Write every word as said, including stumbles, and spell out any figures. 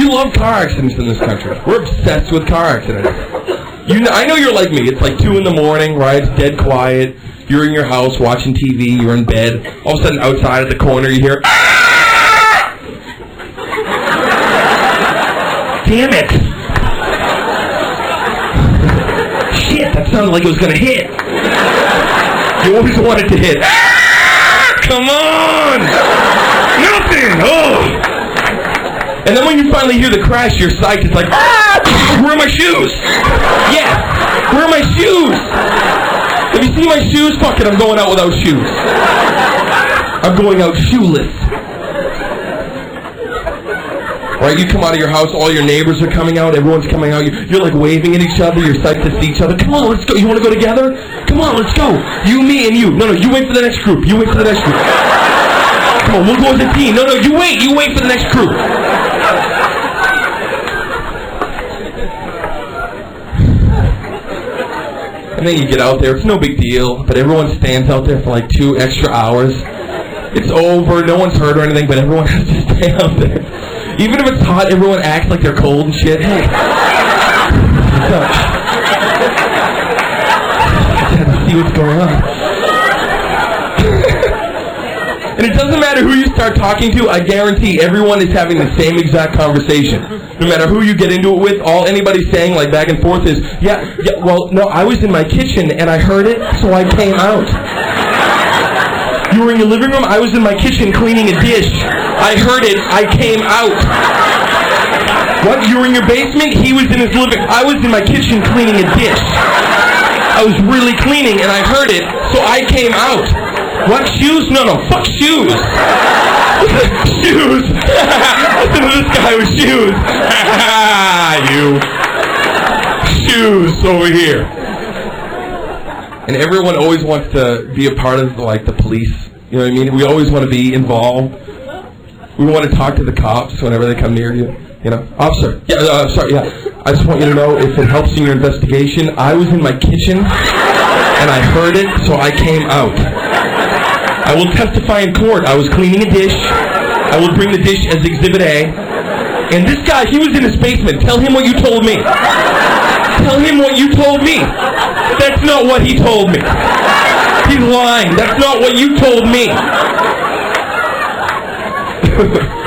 love car accidents in this country. We're obsessed with car accidents. You know, I know you're like me. It's like two in the morning, right? It's dead quiet. You're in your house watching T V. You're in bed. All of a sudden, outside at the corner, you hear, ah! Damn it! Shit, that sounded like it was gonna hit. You always wanted to hit. Ah! Come on! Nothing! Oh! And then when you finally hear the crash, your sight is like, ah! Where are my shoes? Yes! Where are my shoes? Have you seen my shoes? Fuck it, I'm going out without shoes. I'm going out shoeless. Right, you come out of your house, all your neighbors are coming out, everyone's coming out, you're like waving at each other, you're psyched to see each other. Come on, let's go. You want to go together? Come on, let's go. You, me, and you. No, no, you wait for the next group. You wait for the next group. Come on, we'll go as a team. No, no, you wait. You wait for the next group. And then you get out there, it's no big deal, but everyone stands out there for like two extra hours. It's over, no one's hurt or anything, but everyone has to stay out there. Even if it's hot, everyone acts like they're cold and shit. Hey. What's up? I have to see what's going on. And it doesn't matter who you start talking to, I guarantee everyone is having the same exact conversation. No matter who you get into it with, all anybody's saying like back and forth is, yeah, yeah, well, no, I was in my kitchen and I heard it, so I came out. You were in your living room, I was in my kitchen cleaning a dish. I heard it, I came out. What, you were in your basement? He was in his living room. I was in my kitchen cleaning a dish. I was really cleaning and I heard it, so I came out. What, shoes? No, no, fuck shoes. Shoes. Listen to this guy with shoes. You. Shoes over here. And everyone always wants to be a part of, like, the police. You know what I mean? We always want to be involved. We want to talk to the cops whenever they come near you. You know, officer. Yeah, uh, sorry. Yeah. I just want you to know if it helps in your investigation. I was in my kitchen and I heard it, so I came out. I will testify in court. I was cleaning a dish. I will bring the dish as Exhibit A. And this guy, he was in his basement. Tell him what you told me. Tell him what you told me. That's not what he told me. He's lying. That's not what you told me.